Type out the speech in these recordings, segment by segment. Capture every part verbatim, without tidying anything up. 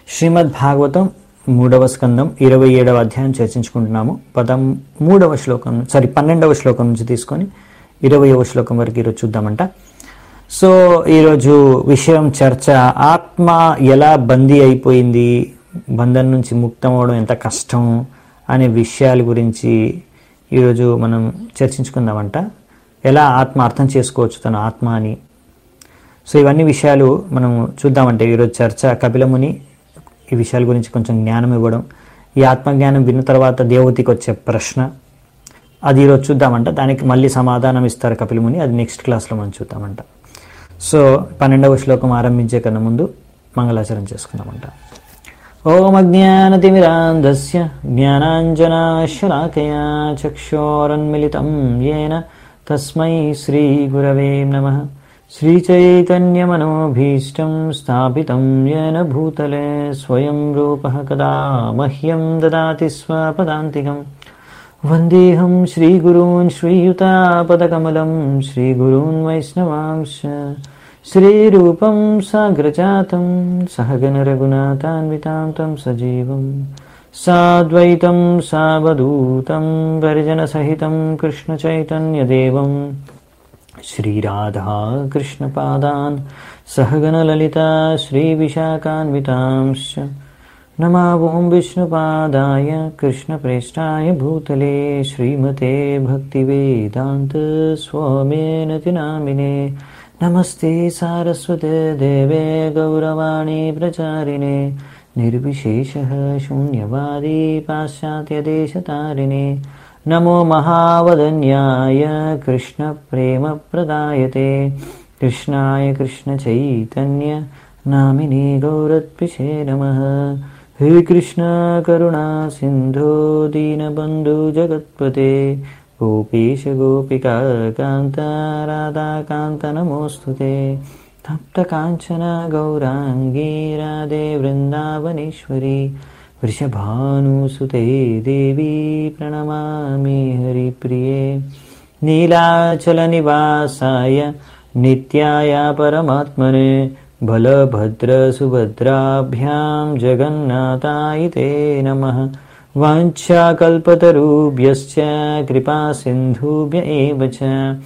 శ్రీమద్ భాగవతం మూడవ స్కందం ఇరవై ఏడవ అధ్యాయం చర్చించుకుంటున్నాము. పదం మూడవ శ్లోకం సారీ పన్నెండవ శ్లోకం నుంచి తీసుకొని ఇరవయవ శ్లోకం వరకు ఈరోజు చూద్దామంట. సో ఈరోజు విషయం చర్చ, ఆత్మ ఎలా బందీ అయిపోయింది, బంధం నుంచి ముక్తం అవడం ఎంత కష్టం అనే విషయాల గురించి ఈరోజు మనం చర్చించుకుందామంట. ఎలా ఆత్మ అర్థం చేసుకోవచ్చు తన ఆత్మ అని. సో ఇవన్నీ విషయాలు మనం చూద్దామంటే ఈరోజు చర్చ. కపిలముని ఈ విషయాల గురించి కొంచెం జ్ఞానం ఇవ్వడం, ఈ ఆత్మజ్ఞానం విన్న తర్వాత దేవతకి వచ్చే ప్రశ్న, అది ఈరోజు చూద్దామంట. దానికి మళ్ళీ సమాధానం ఇస్తారు కపిలముని, అది నెక్స్ట్ క్లాస్లో మనం చూద్దామంట. సో పన్నెండవ శ్లోకం ఆరంభించే కన్నా ముందు మంగళాచరణ చేసుకుందామంట. ఓం అజ్ఞానతిమిరాంధస్య జ్ఞానాంజనాశలాకయా చక్షోరన్మిళితం యేన తస్మై శ్రీగురవే నమః. శ్రీచైతన్యమనోభీష్టం స్థాపితం యేన భూతలే స్వయం రూపః కదా మహ్యం దదాతి స్వపదాంతికం. వందేహం శ్రీగురూన్ శ్రీయుతాపదకమలం శ్రీగురూన్ వైష్ణవాంశ శ్రీరూపం సాగ్రజాతం సహగణ రఘునాథాన్వితాం తం సజీవం సాద్వైతం సావధూతం పరిజనసహితం కృష్ణచైతన్యదేవం శ్రీరాధా కృష్ణపాదాన్ సహగణ లలితా శ్రీవిశాఖాన్వితాంశ్చ. నమో ఓం విష్ణుపాదాయ కృష్ణప్రేష్టాయ భూతలే శ్రీమతే భక్తివేదాంత స్వామినేతి నామినే. నమస్తే సారస్వతే దేవే గౌరవాణి ప్రచారిణే నిర్విశేషః శూన్యవాది పాశ్చాత్యదేశతారిణే. నమో మహావదన్యాయ కృష్ణ ప్రేమ ప్రదాయతే కృష్ణాయ కృష్ణ చైతన్య నామినే గౌరత్పిషే నమః. హే కృష్ణ కరుణా సింధో దీనబంధు జగత్పతే గోపీశ గోపికా కాంత రాధాకాంత నమోస్తుతే. తప్త కాంచన గౌరాంగీ రాధే వృందావనేశ్వరి వృషభానుసుతే దేవీ ప్రణమామి హరిప్రియే. నీలాచల నివాసాయ నిత్యాయ పరమాత్మనే బలభద్ర సుభద్రాభ్యాం జగన్నాథాయ తే నమః. వాంఛాకల్పతరుభ్యశ్చ కృపా సింధుభ్య ఏవ చ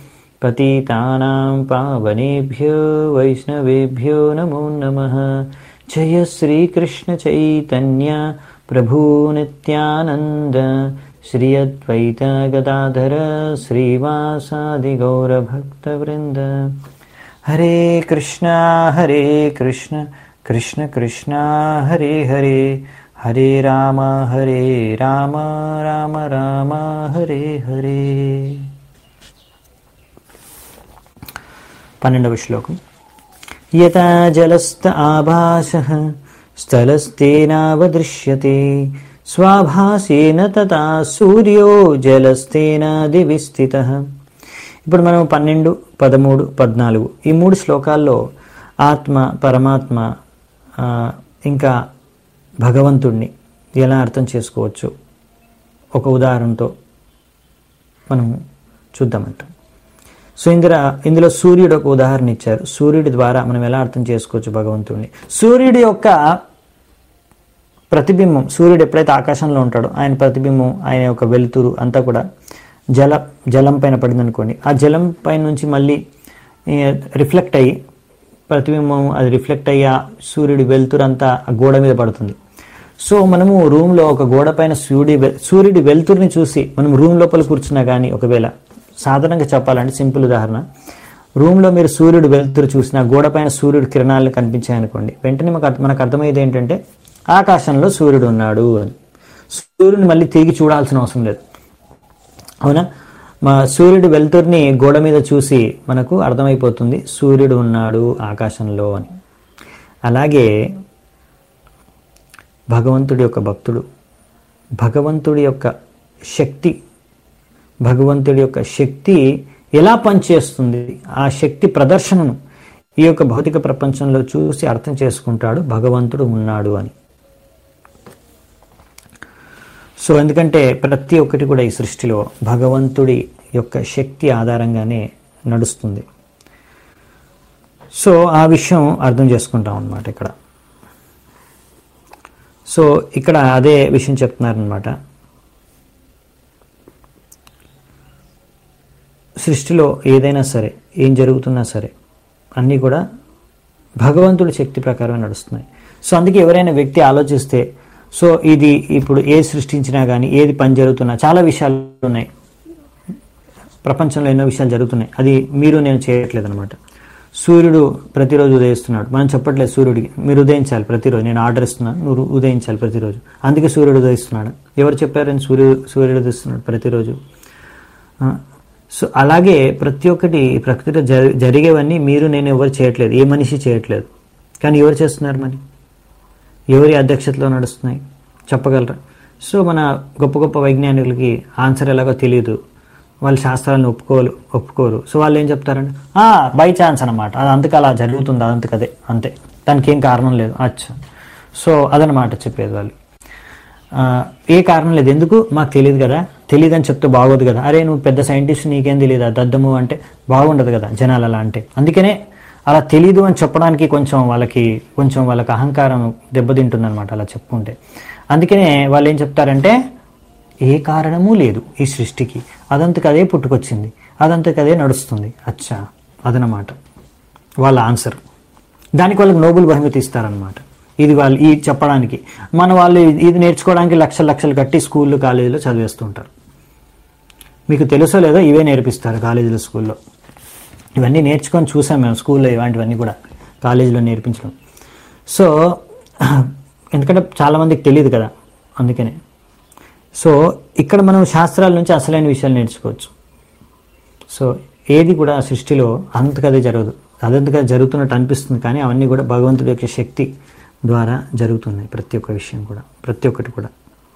పతితానాం పావనేభ్యో వైష్ణవేభ్యో నమో నమః. జయ శ్రీకృష్ణ చైతన్య ప్రభు నిత్యానంద శ్రీ అద్వైత గదాధర శ్రీవాసాది గౌరభక్తవృంద. హరే కృష్ణ హరే కృష్ణ కృష్ణ కృష్ణ హరే హరే హరే రామ హరే రామ రామ రామ హరే హరే. పన్నెండవ శ్లోకం. యథా జలస్థ ఆభాసః స్థలస్థేనావదృశ్యతే స్వాభాసేన తథా సూర్యో జలస్థేన దివి స్థితః. ఇప్పుడు మనం పన్నెండు పదమూడు పద్నాలుగు ఈ మూడు శ్లోకాల్లో ఆత్మ, పరమాత్మ, ఇంకా భగవంతుణ్ణి ఎలా అర్థం చేసుకోవచ్చు ఒక ఉదాహరణతో మనం చూద్దామంట. సో ఇందులో ఇందులో సూర్యుడు ఒక ఉదాహరణ ఇచ్చారు. సూర్యుడి ద్వారా మనం ఎలా అర్థం చేసుకోవచ్చు భగవంతుడిని. సూర్యుడి యొక్క ప్రతిబింబం, సూర్యుడు ఎప్పుడైతే ఆకాశంలో ఉంటాడో ఆయన ప్రతిబింబం, ఆయన యొక్క వెలుతురు అంతా కూడా జల జలం పైన పడింది అనుకోండి. ఆ జలం పైన నుంచి మళ్ళీ రిఫ్లెక్ట్ అయ్యి ప్రతిబింబం అది రిఫ్లెక్ట్ అయ్యి ఆ సూర్యుడి వెలుతురు అంతా ఆ గోడ మీద పడుతుంది. సో మనము రూమ్లో ఒక గోడ పైన సూర్యుడి సూర్యుడి వెలుతురుని చూసి మనం రూమ్ లోపల కూర్చున్నా కానీ, ఒకవేళ సాధారణంగా చెప్పాలంటే సింపుల్ ఉదాహరణ, రూమ్లో మీరు సూర్యుడు వెలుతురు చూసిన గోడ పైన సూర్యుడు కిరణాలు కనిపించాయనుకోండి, వెంటనే మనకు మనకు అర్థమయ్యేది ఏంటంటే ఆకాశంలో సూర్యుడు ఉన్నాడు అని. సూర్యుడిని మళ్ళీ తిరిగి చూడాల్సిన అవసరం లేదు, అవునా? మా సూర్యుడి వెలుతురుని గోడ మీద చూసి మనకు అర్థమైపోతుంది సూర్యుడు ఉన్నాడు ఆకాశంలో అని. అలాగే భగవంతుడి యొక్క భక్తుడు, భగవంతుడి యొక్క శక్తి, భగవంతుడి యొక్క శక్తి ఎలా పనిచేస్తుంది, ఆ శక్తి ప్రదర్శనను ఈ యొక్క భౌతిక ప్రపంచంలో చూసి అర్థం చేసుకుంటాడు భగవంతుడు ఉన్నాడు అని. సో ఎందుకంటే ప్రతి ఒక్కటి కూడా ఈ సృష్టిలో భగవంతుడి యొక్క శక్తి ఆధారంగానే నడుస్తుంది. సో ఆ విషయం అర్థం చేసుకుంటాం అన్నమాట ఇక్కడ. సో ఇక్కడ అదే విషయం చెప్తున్నారనమాట. సృష్టిలో ఏదైనా సరే, ఏం జరుగుతున్నా సరే, అన్నీ కూడా భగవంతుడి శక్తి ప్రకారం నడుస్తున్నాయి. సో అందుకే ఎవరైనా వ్యక్తి ఆలోచిస్తే, సో ఇది ఇప్పుడు ఏది సృష్టించినా కానీ, ఏది పని జరుగుతున్నా, చాలా విషయాలు ఉన్నాయి ప్రపంచంలో, ఎన్నో విషయాలు జరుగుతున్నాయి. అది మీరు నేను చేయట్లేదు అనమాట. సూర్యుడు ప్రతిరోజు ఉదయిస్తున్నాడు, మనం చెప్పట్లేదు సూర్యుడికి మీరు ఉదయించాలి ప్రతిరోజు, నేను ఆర్డర్ ఇస్తున్నాను, నువ్వు ఉదయించాలి ప్రతిరోజు, అందుకే సూర్యుడు ఉదయిస్తున్నాడు. ఎవరు చెప్పారని సూర్యుడు సూర్యుడు ఉదయిస్తున్నాడు ప్రతిరోజు. సో అలాగే ప్రతి ఒక్కటి ప్రకృతిలో జరిగేవన్నీ మీరు నేను ఎవరు చేయట్లేదు, ఏ మనిషి చేయట్లేదు. కానీ ఎవరు చేస్తున్నారు? మరి ఎవరి అధ్యక్షతలో నడుస్తున్నాయి చెప్పగలరా? సో మన గొప్ప గొప్ప వైజ్ఞానికులకి ఆన్సర్ ఎలాగో తెలియదు, వాళ్ళు శాస్త్రాలను ఒప్పుకోరు ఒప్పుకోరు సో వాళ్ళు ఏం చెప్తారంటే బై ఛాన్స్ అనమాట, అది అంతకు అలా జరుగుతుంది, అదంతకదే అంతే, దానికి ఏం కారణం లేదు. అచ్చా, సో అదనమాట చెప్పేది వాళ్ళు. ఏ కారణం లేదు, ఎందుకు మాకు తెలియదు కదా, తెలియదు అని చెప్తే బాగోదు కదా. అరే నువ్వు పెద్ద సైంటిస్ట్, నీకేం తెలియదు దద్దము అంటే బాగుండదు కదా జనాలు అలా అంటే. అందుకనే అలా తెలీదు అని చెప్పడానికి కొంచెం వాళ్ళకి కొంచెం వాళ్ళకి అహంకారం దెబ్బతింటుందన్నమాట అలా చెప్పుకుంటే. అందుకనే వాళ్ళు ఏం చెప్తారంటే ఏ కారణము లేదు ఈ సృష్టికి, అదంతకదే పుట్టుకొచ్చింది, అదంతకదే నడుస్తుంది. అచ్చా, అదనమాట వాళ్ళ ఆన్సర్. దానికి వాళ్ళకి నోబెల్ బహుమతి ఇస్తారనమాట. ఇది వాళ్ళు ఈ చెప్పడానికి. మన వాళ్ళు ఇది నేర్చుకోవడానికి లక్షల లక్షలు కట్టి స్కూళ్ళు కాలేజీలో చదివేస్తుంటారు. మీకు తెలుసో లేదో ఇవే నేర్పిస్తారు కాలేజీలో స్కూల్లో. ఇవన్నీ నేర్చుకొని చూసాం మేము స్కూల్లో, ఇలాంటివన్నీ కూడా కాలేజీలో నేర్పించడం. సో ఎందుకంటే చాలామందికి తెలియదు కదా, అందుకనే. సో ఇక్కడ మనం శాస్త్రాల నుంచి అసలైన విషయాలు నేర్చుకోవచ్చు. సో ఏది కూడా సృష్టిలో అంతకదే జరగదు, అదంతగా జరుగుతున్నట్టు అనిపిస్తుంది, కానీ అవన్నీ కూడా భగవంతుడి యొక్క శక్తి ద్వారా జరుగుతున్నాయి. ప్రతి ఒక్క విషయం కూడా, ప్రతి ఒక్కటి కూడా.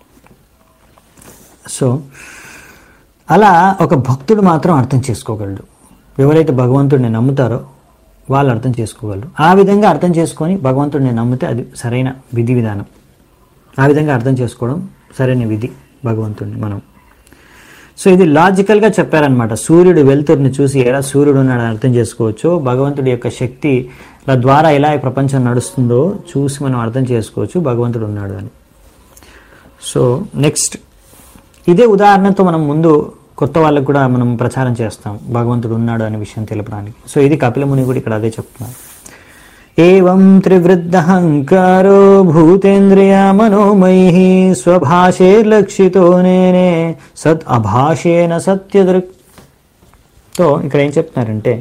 సో అలా ఒక భక్తుడు మాత్రం అర్థం చేసుకోగలడు. ఎవరైతే భగవంతుడిని నమ్ముతారో వాళ్ళు అర్థం చేసుకోగలరు. ఆ విధంగా అర్థం చేసుకొని భగవంతుడిని నమ్మితే అది సరైన విధి విధానం. ఆ విధంగా అర్థం చేసుకోవడం సరైన విధి భగవంతుడిని మనం. సో ఇది లాజికల్గా చెప్పారనమాట. సూర్యుడు వెలుతురుని చూసి ఎలా సూర్యుడు ఉన్నాడని అర్థం చేసుకోవచ్చు, భగవంతుడి యొక్క శక్తి ద్వారా ఎలా ఈ ప్రపంచం నడుస్తుందో చూసి మనం అర్థం చేసుకోవచ్చు భగవంతుడు ఉన్నాడు అని. సో నెక్స్ట్ ఇదే ఉదాహరణతో మనం ముందు కొత్త వాళ్ళకు కూడా మనం ప్రచారం చేస్తాం భగవంతుడు ఉన్నాడు అనే విషయం తెలపడానికి. సో ఇది కపిల ముని కూడా ఇక్కడ అదే చెప్తున్నారు. ఏవం త్రివృద్ధహంకారో భూతేంద్రియ మనోమయీ స్వభాషే లక్షితో నేనే సత్ అభాషేన సత్యదృక్. తో ఇక్కడ ఏం చెప్తున్నారంటే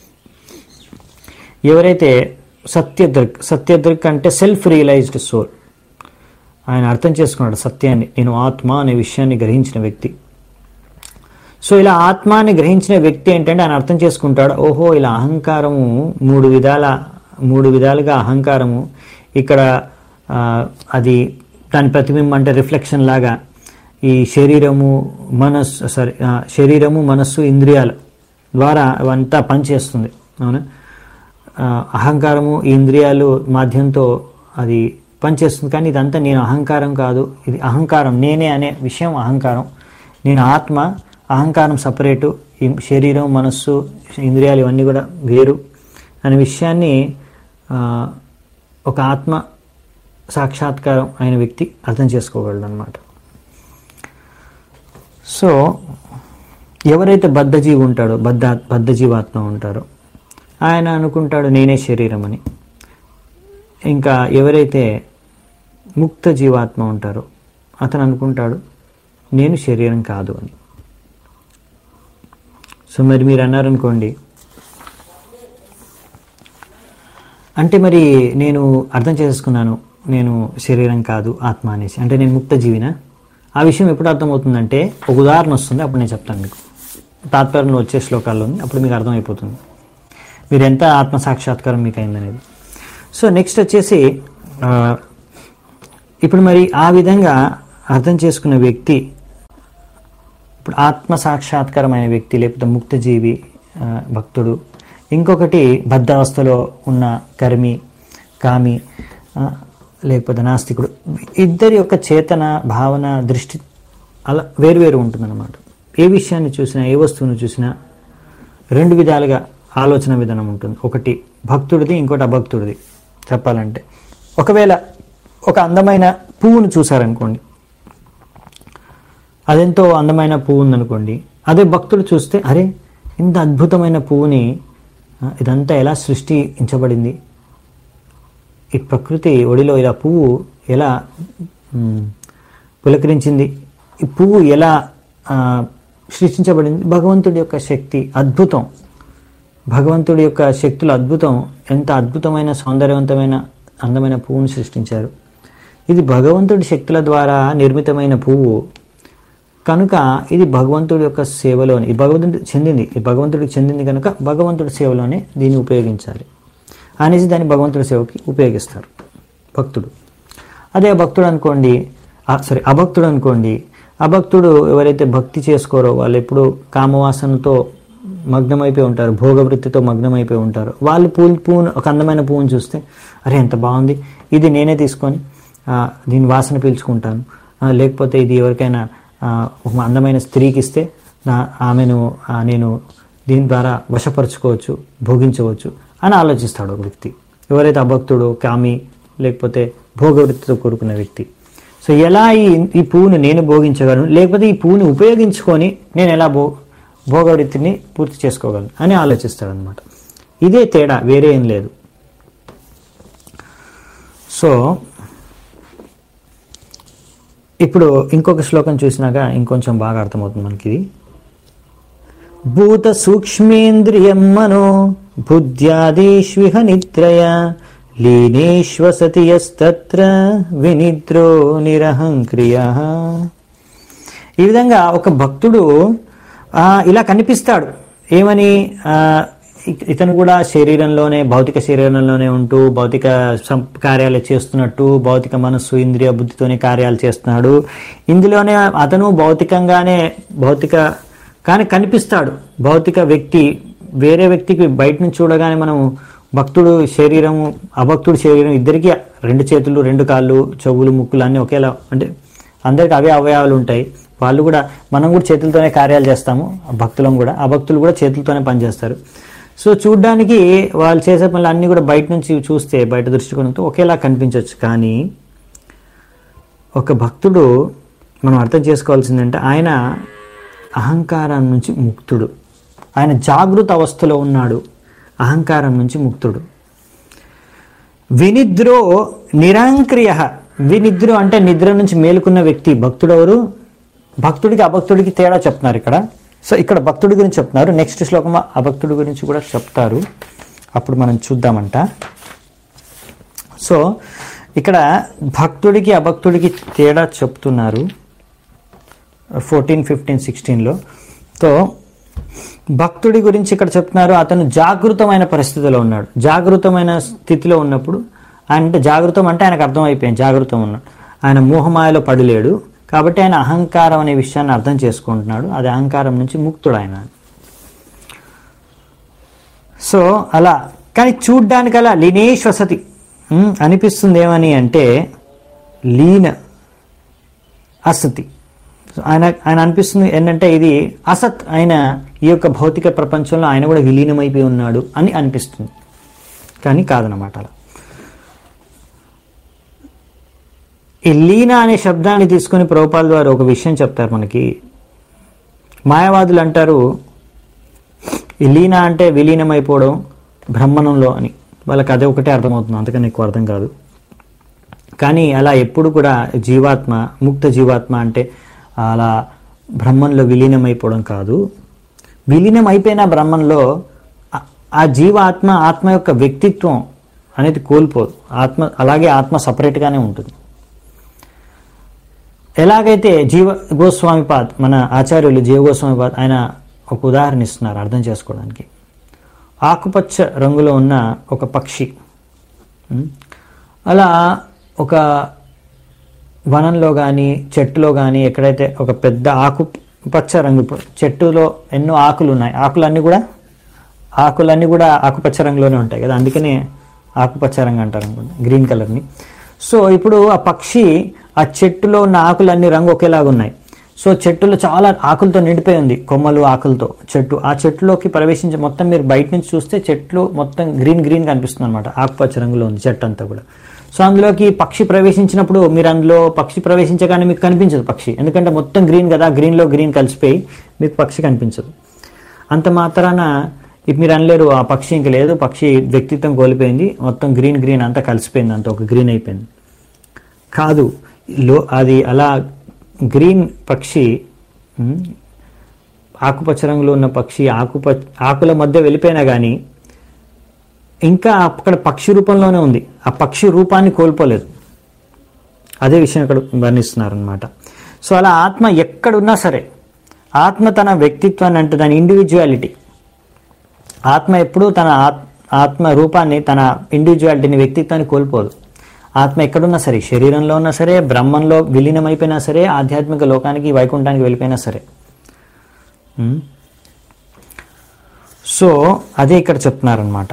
ఎవరైతే సత్యదృక్, సత్యదృక్ అంటే సెల్ఫ్ రియలైజ్డ్ సోల్, ఆయన అర్థం చేసుకున్నాడు సత్యాన్ని, నేను ఆత్మ అనే విషయాన్ని గ్రహించిన వ్యక్తి. సో ఇలా ఆత్మాన్ని గ్రహించిన వ్యక్తి ఏంటంటే ఆయన అర్థం చేసుకుంటాడు, ఓహో ఇలా అహంకారము మూడు విధాల మూడు విధాలుగా అహంకారము ఇక్కడ అది దాని ప్రతిబింబం అంటే రిఫ్లెక్షన్ లాగా ఈ శరీరము మనస్సు సారీ శరీరము మనస్సు ఇంద్రియాల ద్వారా అవంతా పనిచేస్తుంది. అవునా, అహంకారము ఇంద్రియాలు మాధ్యంతో అది పనిచేస్తుంది. కానీ ఇదంతా నేను అహంకారం కాదు, ఇది అహంకారం నేనే అనే విషయం అహంకారం. నేను ఆత్మ, అహంకారం సపరేటు, ఈ శరీరం మనస్సు ఇంద్రియాలు ఇవన్నీ కూడా వేరు అనే విషయాన్ని ఒక ఆత్మ సాక్షాత్కారం అయిన వ్యక్తి అర్థం చేసుకోగలడు అనమాట. సో ఎవరైతే బద్ధజీవి ఉంటాడో, బద్ధ బద్ధజీవాత్మ ఉంటారో ఆయన అనుకుంటాడు నేనే శరీరం అని. ఇంకా ఎవరైతే ముక్త జీవాత్మ ఉంటారో అతను అనుకుంటాడు నేను శరీరం కాదు అని. సో మరి మీరు అన్నారనుకోండి, అంటే మరి నేను అర్థం చేసుకున్నాను నేను శరీరం కాదు ఆత్మ అనేసి, అంటే నేను ముక్త జీవినా? ఆ విషయం ఎప్పుడు అర్థమవుతుందంటే ఒక ఉదాహరణ వస్తుంది, అప్పుడు నేను చెప్తాను మీకు. తాత్పర్యంలో వచ్చే శ్లోకాల్లో ఉంది, అప్పుడు మీకు అర్థమైపోతుంది మీరు ఎంత ఆత్మ సాక్షాత్కారం మీకు అయిందనేది. సో నెక్స్ట్ వచ్చేసి ఇప్పుడు మరి ఆ విధంగా అర్థం చేసుకున్న వ్యక్తి, ఇప్పుడు ఆత్మ సాక్షాత్కారమైన వ్యక్తి లేకపోతే ముక్తజీవి భక్తుడు, ఇంకొకటి బద్ధావస్థలో ఉన్న కర్మి కామి లేకపోతే నాస్తికుడు, ఇద్దరి యొక్క చేతన భావన దృష్టి అలా వేరువేరు ఉంటుందన్నమాట. ఏ విషయాన్ని చూసినా ఏ వస్తువును చూసినా రెండు విధాలుగా ఆలోచన విధానం ఉంటుంది. ఒకటి భక్తుడిది, ఇంకోటి అభక్తుడిది. చెప్పాలంటే ఒకవేళ ఒక అందమైన పువ్వును చూసారనుకోండి, అదెంతో అందమైన పువ్వు ఉందనుకోండి, అదే భక్తుడు చూస్తే అరే ఇంత అద్భుతమైన పువ్వుని ఇదంతా ఎలా సృష్టించబడింది, ఈ ప్రకృతి ఒడిలో ఇలా పువ్వు ఎలా పులకరించింది, ఈ పువ్వు ఎలా సృష్టించబడింది, భగవంతుడి యొక్క శక్తి అద్భుతం, భగవంతుడి యొక్క శక్తులు అద్భుతం, ఎంత అద్భుతమైన సౌందర్యవంతమైన అందమైన పువ్వును సృష్టించారు, ఇది భగవంతుడి శక్తుల ద్వారా నిర్మితమైన పువ్వు కనుక ఇది భగవంతుడి యొక్క సేవలోనే, ఈ భగవంతుడికి చెందింది, ఈ భగవంతుడికి చెందింది కనుక భగవంతుడి సేవలోనే దీన్ని ఉపయోగించాలి అనేసి దాన్ని భగవంతుడి సేవకి ఉపయోగిస్తారు భక్తుడు. అదే భక్తుడు అనుకోండి, సారీ అభక్తుడు అనుకోండి, అభక్తుడు ఎవరైతే భక్తి చేసుకోరో వాళ్ళు ఎప్పుడు కామవాసనతో మగ్నమైపోయి ఉంటారు, భోగవృత్తితో మగ్నమైపోయి ఉంటారు, వాళ్ళు పూలు పువ్వును ఒక అందమైన పువ్వును చూస్తే అరే ఎంత బాగుంది, ఇది నేనే తీసుకొని దీని వాసన పీల్చుకుంటాను, లేకపోతే ఇది ఎవరికైనా ఒక అందమైన స్త్రీకి ఇస్తే నా ఆమెను నేను దీని ద్వారా వశపరచుకోవచ్చు, భోగించవచ్చు అని ఆలోచిస్తాడు ఒక వ్యక్తి, ఎవరైతే అభక్తుడు కామి లేకపోతే భోగవృత్తితో కూడుకున్న వ్యక్తి. సో ఎలా ఈ ఈ పువ్వును నేను భోగించగలను, లేకపోతే ఈ పువ్వుని ఉపయోగించుకొని నేను ఎలా భో భోగవృత్తిని పూర్తి చేసుకోగలను అని ఆలోచిస్తాడు అనమాట. ఇదే తేడా, వేరే ఏం లేదు. సో ఇప్పుడు ఇంకొక శ్లోకం చూసినాక ఇంకొంచెం బాగా అర్థమవుతుంది మనకి. భూత సూక్ష్మేంద్రియం మనో బుద్ధ్యాదేష్విహ నిద్రయ లీనేష్వసతి యస్తత్ర వినిద్రో నిరహంక్రియ. ఈ విధంగా ఒక భక్తుడు ఇలా కనిపిస్తాడు, ఏమని, ఇతను కూడా శరీరంలోనే భౌతిక శరీరంలోనే ఉంటూ భౌతిక కార్యాలు చేస్తున్నట్టు, భౌతిక మనస్సు ఇంద్రియ బుద్ధితోనే కార్యాలు చేస్తున్నాడు, ఇందులోనే అతను భౌతికంగానే భౌతిక కానీ కనిపిస్తాడు. భౌతిక వ్యక్తి వేరే వ్యక్తికి బయట నుంచి చూడగానే మనం భక్తుడు శరీరం అభక్తుడు శరీరం ఇద్దరికి రెండు చేతులు రెండు కాళ్ళు చెవులు ముక్కులు అన్నీ ఒకేలా, అంటే అందరికి అవే అవయవాలు ఉంటాయి, వాళ్ళు కూడా మనం కూడా చేతులతోనే కార్యాలు చేస్తాము, భక్తులం కూడా అభక్తులు కూడా చేతులతోనే పనిచేస్తారు. సో చూడ్డానికి వాళ్ళు చేసే పనులు అన్నీ కూడా బయట నుంచి చూస్తే బయట దృష్టికోణంతో ఒకేలా కనిపించవచ్చు, కానీ ఒక భక్తుడు మనం అర్థం చేసుకోవాల్సిందంటే ఆయన అహంకారం నుంచి ముక్తుడు, ఆయన జాగృత అవస్థలో ఉన్నాడు, అహంకారం నుంచి ముక్తుడు. వినిద్రో నిరహంక్రియ. వినిద్రో అంటే నిద్ర నుంచి మేలుకున్న వ్యక్తి. భక్తుడెవరు? భక్తుడికి అభక్తుడికి తేడా చెప్తున్నారు ఇక్కడ. సో ఇక్కడ భక్తుడి గురించి చెప్తున్నారు, నెక్స్ట్ శ్లోకం అభక్తుడి గురించి కూడా చెప్తారు, అప్పుడు మనం చూద్దామంట. సో ఇక్కడ భక్తుడికి అభక్తుడికి తేడా చెప్తున్నారు ఫోర్టీన్ ఫిఫ్టీన్ సిక్స్టీన్లో. సో భక్తుడి గురించి ఇక్కడ చెప్తున్నారు, అతను జాగృతమైన పరిస్థితిలో ఉన్నాడు. జాగృతమైన స్థితిలో ఉన్నప్పుడు ఆయన అంటే జాగృతం అంటే ఆయనకు అర్థమైపోయింది, జాగృతం ఉన్నాడు, ఆయన మోహమాయలో పడిలేడు, కాబట్టి ఆయన అహంకారం అనే విషయాన్ని అర్థం చేసుకుంటున్నాడు, అది అహంకారం నుంచి ముక్తుడు ఆయన. సో అలా కానీ చూడ్డానికి అలా లీనేశ్వసతి అనిపిస్తుంది. ఏమని అంటే లీన అసతి. ఆయన ఆయన అనిపిస్తుంది ఏంటంటే ఇది అసత్, ఆయన ఈ యొక్క భౌతిక ప్రపంచంలో ఆయన కూడా విలీనమైపోయి ఉన్నాడు అని అనిపిస్తుంది, కానీ కాదనమాట. అలా ఈ లీన అనే శబ్దాన్ని తీసుకుని ప్రభుపాల ద్వారా ఒక విషయం చెప్తారు మనకి. మాయావాదులు అంటారు ఈ లీన అంటే విలీనమైపోవడం బ్రహ్మణంలో అని, వాళ్ళకి అదే ఒకటే అర్థమవుతుంది, అంతకని ఎక్కువ అర్థం కాదు. కానీ అలా ఎప్పుడు కూడా జీవాత్మ ముక్త జీవాత్మ అంటే అలా బ్రహ్మంలో విలీనమైపోవడం కాదు. విలీనం అయిపోయిన బ్రహ్మంలో ఆ జీవాత్మ ఆత్మ యొక్క వ్యక్తిత్వం అనేది కోల్పోదు, ఆత్మ అలాగే ఆత్మ సపరేట్గానే ఉంటుంది. ఎలాగైతే జీవ గోస్వామిపాద్ మన ఆచార్యులు జీవ గోస్వామిపాద్ ఆయన ఒక ఉదాహరణ ఇస్తున్నారు అర్థం చేసుకోవడానికి. ఆకుపచ్చ రంగులో ఉన్న ఒక పక్షి అలా ఒక వనంలో కానీ చెట్టులో కానీ ఎక్కడైతే ఒక పెద్ద ఆకుపచ్చ రంగు, చెట్టులో ఎన్నో ఆకులు ఉన్నాయి, ఆకులన్నీ కూడా ఆకులన్నీ కూడా ఆకుపచ్చ రంగులోనే ఉంటాయి కదా, అందుకనే ఆకుపచ్చ రంగు అంటారు అనుకోండి, గ్రీన్ కలర్ని. సో ఇప్పుడు ఆ పక్షి ఆ చెట్టులో ఉన్న ఆకులన్నీ రంగు ఒకేలాగా ఉన్నాయి. సో చెట్టులో చాలా ఆకులతో నిండిపోయి ఉంది, కొమ్మలు ఆకులతో చెట్టు. ఆ చెట్టులోకి ప్రవేశించి మొత్తం మీరు బయట నుంచి చూస్తే చెట్లు మొత్తం గ్రీన్ గ్రీన్ కనిపిస్తుంది అనమాట, ఆకుపచ్చ రంగులో ఉంది చెట్టు అంతా కూడా. సో అందులోకి పక్షి ప్రవేశించినప్పుడు మీరు అందులో పక్షి ప్రవేశించగానే మీకు కనిపించదు పక్షి, ఎందుకంటే మొత్తం గ్రీన్ కదా, గ్రీన్లో గ్రీన్ కలిసిపోయి మీకు పక్షి కనిపించదు. అంత మాత్రాన ఇప్పుడు మీరు అనలేరు ఆ పక్షి ఇంక లేదు, పక్షి వ్యక్తిత్వం కోల్పోయింది, మొత్తం గ్రీన్ గ్రీన్ అంతా కలిసిపోయింది, అంత ఒక గ్రీన్ అయిపోయింది. కాదు, లో అది అలా గ్రీన్ పక్షి, ఆకుపచ్చ రంగులో ఉన్న పక్షి ఆకుపచ్చ ఆకుల మధ్య వెళ్ళిపోయినా కానీ ఇంకా అక్కడ పక్షి రూపంలోనే ఉంది, ఆ పక్షి రూపాన్ని కోల్పోలేదు. అదే విషయం ఇక్కడ వర్ణిస్తున్నారు అనమాట. సో అలా ఆత్మ ఎక్కడున్నా సరే, ఆత్మ తన వ్యక్తిత్వాన్ని అంటే దాని ఇండివిజువాలిటీ, ఆత్మ ఎప్పుడూ తన ఆత్మ రూపాన్ని, తన ఇండివిజువాలిటీని, వ్యక్తిత్వాన్ని కోల్పోదు. ఆత్మ ఎక్కడున్నా సరే, శరీరంలో ఉన్నా సరే, బ్రహ్మంలో విలీనమైపోయినా సరే, ఆధ్యాత్మిక లోకానికి వైకుంఠానికి వెళ్ళిపోయినా సరే. సో అదే ఇక్కడ చెప్తున్నారనమాట.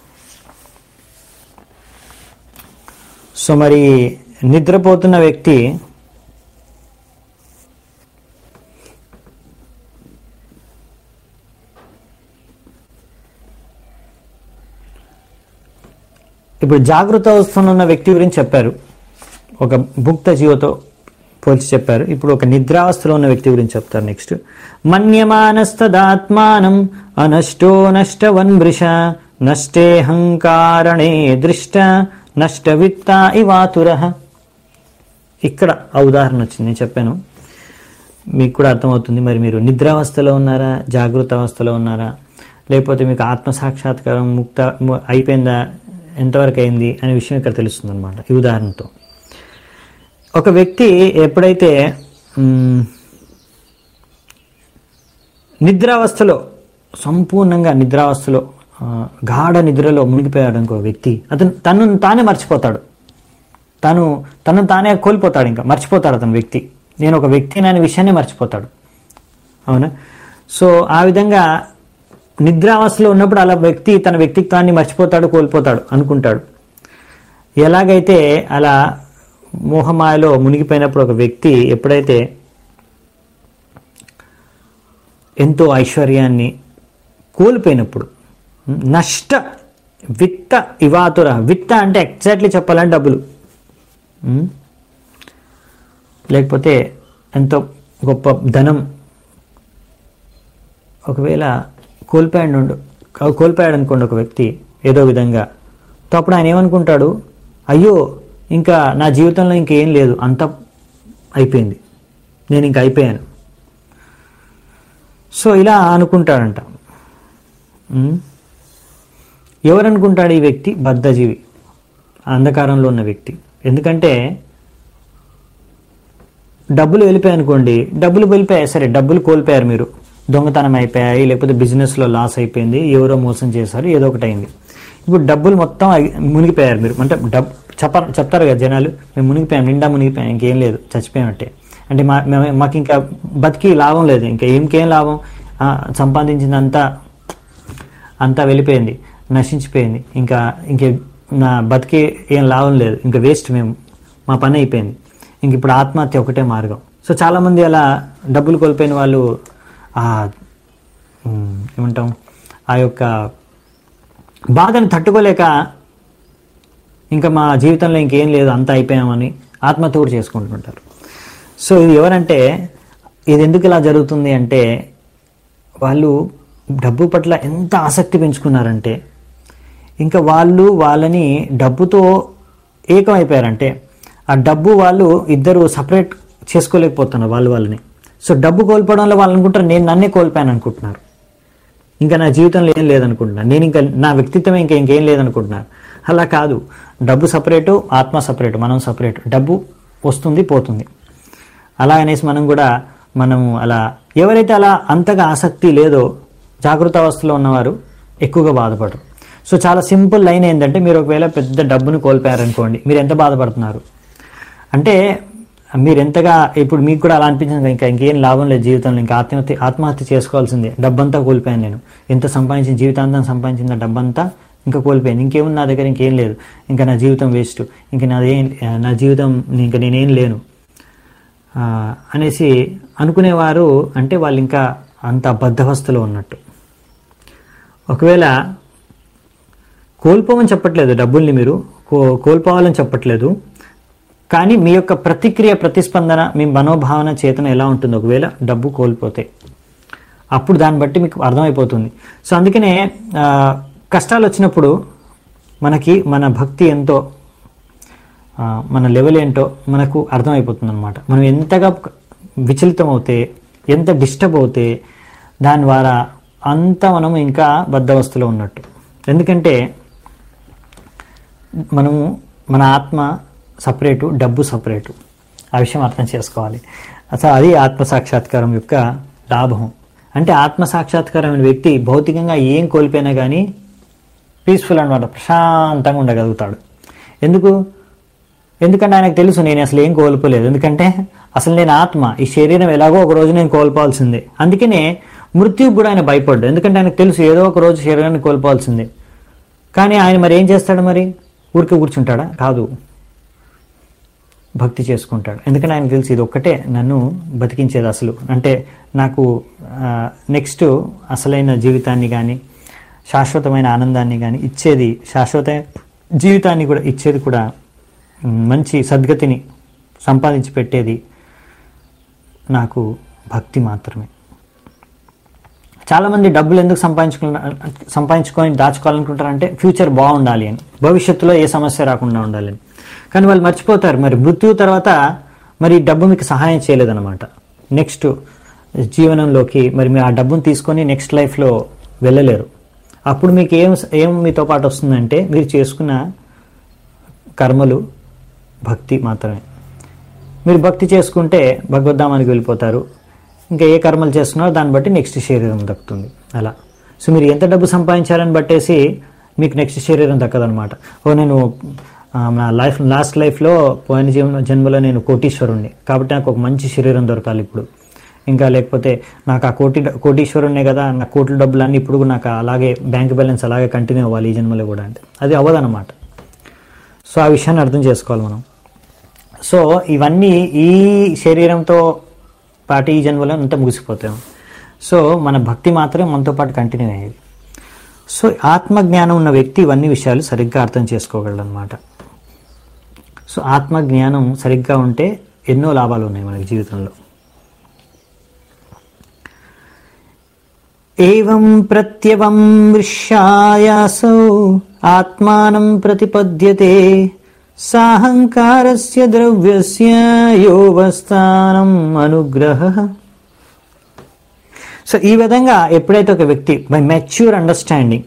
సో మరి నిద్రపోతున్న వ్యక్తి ఇప్పుడు జాగృత అవస్థలో ఉన్న వ్యక్తి గురించి చెప్పారు, ఒక భుక్త జీవతో పోల్చి చెప్పారు. ఇప్పుడు ఒక నిద్రావస్థలో ఉన్న వ్యక్తి గురించి చెప్తారు నెక్స్ట్. మన్యమానస్తదాత్మానం అనష్టో నష్టవన్మృష నష్టే హంకారణే దృష్ట నష్టవిత్త ఇవాతుర. ఇక్కడ ఆ ఉదాహరణ వచ్చింది, నేను చెప్పాను, మీకు కూడా అర్థమవుతుంది. మరి మీరు నిద్రావస్థలో ఉన్నారా, జాగృత అవస్థలో ఉన్నారా, లేకపోతే మీకు ఆత్మసాక్షాత్కారం ముక్త అయిపోయిందా, ఎంతవరకు అయింది అనే విషయం ఇక్కడ తెలుస్తుంది అనమాట ఈ ఉదాహరణతో. ఒక వ్యక్తి ఎప్పుడైతే నిద్రావస్థలో, సంపూర్ణంగా నిద్రావస్థలో, గాఢ నిద్రలో మునిగిపోయాడు ఇంకో వ్యక్తి, అతను తను తానే మర్చిపోతాడు, తను తను తానే కోల్పోతాడు, ఇంకా మర్చిపోతాడు అతను వ్యక్తి, నేను ఒక వ్యక్తిని అనే విషయాన్ని మర్చిపోతాడు. అవునా? సో ఆ విధంగా నిద్రావస్థలో ఉన్నప్పుడు అలా వ్యక్తి తన వ్యక్తిత్వాన్ని మర్చిపోతాడు, కోల్పోతాడు, అనుకుంటాడు. ఎలాగైతే అలా మోహమాయలో మునిగిపోయినప్పుడు ఒక వ్యక్తి ఎప్పుడైతే ఎంతో ఐశ్వర్యాన్ని కోల్పోయినప్పుడు, నష్ట విత్త ఇవాతుర, విత్త అంటే ఎగ్జాక్ట్లీ చెప్పాలంటే డబ్బులు, లేకపోతే ఎంతో గొప్ప ధనం ఒకవేళ కోల్పోయాడు కోల్పోయాడు అనుకోండి ఒక వ్యక్తి ఏదో విధంగా, తో అప్పుడు ఆయన ఏమనుకుంటాడు, అయ్యో ఇంకా నా జీవితంలో ఇంకేం లేదు, అంతా అయిపోయింది, నేను ఇంక అయిపోయాను. సో ఇలా అనుకుంటాడంట. ఎవరు అనుకుంటాడు ఈ వ్యక్తి? బద్ధజీవి, అంధకారంలో ఉన్న వ్యక్తి. ఎందుకంటే డబ్బులు వెళ్ళిపోయాయి అనుకోండి, డబ్బులు వెళ్ళిపోయాయి, సరే డబ్బులు కోల్పోయారు మీరు, దొంగతనం అయిపోయాయి, లేకపోతే బిజినెస్లో లాస్ అయిపోయింది, ఎవరో మోసం చేశారు, ఏదో ఒకటి అయింది. ఇప్పుడు డబ్బులు మొత్తం మునిగిపోయారు మీరు, అంటే డబ్బు చెప్ప చెప్తారు కదా జనాలు, మేము మునిగిపోయాం, నిండా మునిగిపోయాం, ఇంకేం లేదు, చచ్చిపోయామంటే, అంటే మా మాకు ఇంకా బతికి లాభం లేదు, ఇంకా ఇంకేం లాభం, సంపాదించిందంతా అంతా వెళ్ళిపోయింది, నశించిపోయింది, ఇంకా ఇంకే నా బతికి ఏం లాభం లేదు, ఇంకా వేస్ట్, మేము మా పని అయిపోయింది, ఇంక ఇప్పుడు ఆత్మహత్య ఒకటే మార్గం. సో చాలామంది అలా డబ్బులు కోల్పోయిన వాళ్ళు ఏమంటాం ఆ యొక్క బాధను తట్టుకోలేక ఇంకా మా జీవితంలో ఇంకేం లేదు, అంతా అయిపోయామని ఆత్మహత్య కూడా చేసుకుంటుంటారు. సో ఇది ఎవరంటే, ఇది ఎందుకు ఇలా జరుగుతుంది అంటే, వాళ్ళు డబ్బు పట్ల ఎంత ఆసక్తి పెంచుకున్నారంటే, ఇంకా వాళ్ళు వాళ్ళని డబ్బుతో ఏకమైపోయారంటే, ఆ డబ్బు వాళ్ళు ఇద్దరు సపరేట్ చేసుకోలేకపోతున్నారు వాళ్ళు వాళ్ళని. సో డబ్బు కోల్పోవడంలో వాళ్ళు అనుకుంటారు నేను నన్నే కోల్పోయాను అనుకుంటున్నారు, ఇంకా నా జీవితంలో ఏం లేదనుకుంటున్నారు, నేను ఇంకా నా వ్యక్తిత్వం ఇంకా ఇంకేం లేదనుకుంటున్నారు. అలా కాదు, డబ్బు సపరేటు, ఆత్మ సపరేటు, మనం సపరేటు. డబ్బు వస్తుంది పోతుంది, అలా అనేసి మనం కూడా మనము అలా ఎవరైతే అలా అంతగా ఆసక్తి లేదో జాగృత అవస్థలో ఉన్నవారు ఎక్కువగా బాధపడరు. సో చాలా సింపుల్ లైన్ ఏంటంటే, మీరు ఒకవేళ పెద్ద డబ్బును కోల్పోయారనుకోండి, మీరు ఎంత బాధపడుతున్నారు అంటే, మీరు ఎంతగా ఇప్పుడు మీకు కూడా అలా అనిపించింది, ఇంకా ఇంకేం లాభం లేదు జీవితంలో, ఇంకా ఆత్మహత్య ఆత్మహత్య చేసుకోవాల్సిందే, డబ్బంతా కోల్పోయాను నేను, ఎంత సంపాదించిన జీవితాంతం సంపాదించిన డబ్బంతా ఇంకా కోల్పోయాను, ఇంకేముంది నా దగ్గర, ఇంకేం లేదు, ఇంకా నా జీవితం వేస్ట్, ఇంకా నాదేం నా జీవితం ఇంకా నేనేం లేను అనేసి అనుకునేవారు, అంటే వాళ్ళు ఇంకా అంత బద్ధవస్థలో ఉన్నట్టు. ఒకవేళ కోల్పోమని చెప్పట్లేదు, డబ్బుల్ని మీరు కో కోల్పోవాలని చెప్పట్లేదు, కానీ మీ యొక్క ప్రతిక్రియ, ప్రతిస్పందన, మీ మనోభావన, చేతన ఎలా ఉంటుంది ఒకవేళ డబ్బు కోల్పోతే, అప్పుడు దాన్ని బట్టి మీకు అర్థమైపోతుంది. సో అందుకనే కష్టాలు వచ్చినప్పుడు మనకి మన భక్తి ఎంతో, మన లెవెల్ ఏంటో మనకు అర్థమైపోతుంది అనమాట. మనం ఎంతగా విచలితం అవుతే, ఎంత డిస్టర్బ్ అవుతే దాని ద్వారా అంత మనం ఇంకా బద్ధవస్థలో ఉన్నట్టు. ఎందుకంటే మనము మన ఆత్మ సపరేటు, డబ్బు సపరేటు, ఆ విషయం అర్థం చేసుకోవాలి. అసలు అది ఆత్మ సాక్షాత్కారం యొక్క లాభం. అంటే ఆత్మ సాక్షాత్కారమైన వ్యక్తి భౌతికంగా ఏం కోల్పోయినా కానీ పీస్ఫుల్ అనమాట, ప్రశాంతంగా ఉండగలుగుతాడు. ఎందుకు? ఎందుకంటే ఆయనకు తెలుసు నేను అసలు ఏం కోల్పోలేదు. ఎందుకంటే అసలు నేను ఆత్మ, ఈ శరీరం ఎలాగో ఒక రోజు నేను కోల్పోవాల్సిందే. అందుకనే మృత్యుకు కూడా ఆయన భయపడ్డాడు. ఎందుకంటే ఆయనకు తెలుసు ఏదో ఒక రోజు శరీరాన్ని కోల్పోవాల్సిందే. కానీ ఆయన మరి ఏం చేస్తాడు? మరి ఊరికే కూర్చుంటాడా? కాదు, భక్తి చేసుకుంటాడు. ఎందుకంటే ఆయనకు తెలుసు ఇది ఒక్కటే నన్ను బతికించేది అసలు, అంటే నాకు నెక్స్ట్ అసలైన జీవితాన్ని కానీ శాశ్వతమైన ఆనందాన్ని కానీ ఇచ్చేది, శాశ్వత జీవితాన్ని కూడా ఇచ్చేది, కూడా మంచి సద్గతిని సంపాదించి పెట్టేది నాకు భక్తి మాత్రమే. చాలామంది డబ్బులు ఎందుకు సంపాదించుకు సంపాదించుకొని దాచుకోవాలనుకుంటారంటే ఫ్యూచర్ బాగుండాలి అని, భవిష్యత్తులో ఏ సమస్య రాకుండా ఉండాలని. కానీ వాళ్ళు మర్చిపోతారు మరి మృత్యు తర్వాత మరి డబ్బు మీకు సహాయం చేయలేదన్నమాట. నెక్స్ట్ జీవనంలోకి మరి మీరు ఆ డబ్బును తీసుకొని నెక్స్ట్ లైఫ్లో వెళ్ళలేరు. అప్పుడు మీకు ఏం ఏం మీతో పాటు వస్తుందంటే మీరు చేసుకున్న కర్మలు, భక్తి మాత్రమే. మీరు భక్తి చేసుకుంటే భగవద్ధామానికి వెళ్ళిపోతారు. ఇంకా ఏ కర్మలు చేస్తున్నారో దాన్ని బట్టి నెక్స్ట్ శరీరం దక్కుతుంది. అలా సో మీరు ఎంత డబ్బు సంపాదించారని బట్టేసి మీకు నెక్స్ట్ శరీరం దక్కదనమాట. ఓ నేను నా లైఫ్ లాస్ట్ లైఫ్లో పోయిన జీవన జన్మలో నేను కోటీశ్వరుణ్ణి కాబట్టి నాకు ఒక మంచి శరీరం దొరకాలి ఇప్పుడు, ఇంకా లేకపోతే నాకు ఆ కోటి కోటీశ్వరుణ్ణే కదా, నా కోట్ల డబ్బులన్నీ ఇప్పుడు నాకు అలాగే బ్యాంక్ బ్యాలెన్స్ అలాగే కంటిన్యూ అవ్వాలి ఈ జన్మలో కూడా, అంటే అది అవ్వదన్నమాట. సో ఆ విషయాన్ని అర్థం చేసుకోవాలి మనం. సో ఇవన్నీ ఈ శరీరంతో పాటు ఈ జన్మలో అంతా ముగిసిపోతాం. సో మన భక్తి మాత్రం మనతో పాటు కంటిన్యూ అయ్యేది. సో ఆత్మజ్ఞానం ఉన్న వ్యక్తి ఇవన్నీ విషయాలు సరిగ్గా అర్థం చేసుకోగలడు అనమాట. సో ఆత్మజ్ఞానం సరిగ్గా ఉంటే ఎన్నో లాభాలు ఉన్నాయి మనకి జీవితంలో. ఏవం ప్రత్యవం వృష్యాయాసౌ ఆత్మానం ప్రతిపద్యతే సాహంకారస్య ద్రవ్యస్య యోగస్థానం అనుగ్రహః. సో ఈ విధంగా ఎప్పుడైతే ఒక వ్యక్తి బై మెచ్యూర్ అండర్స్టాండింగ్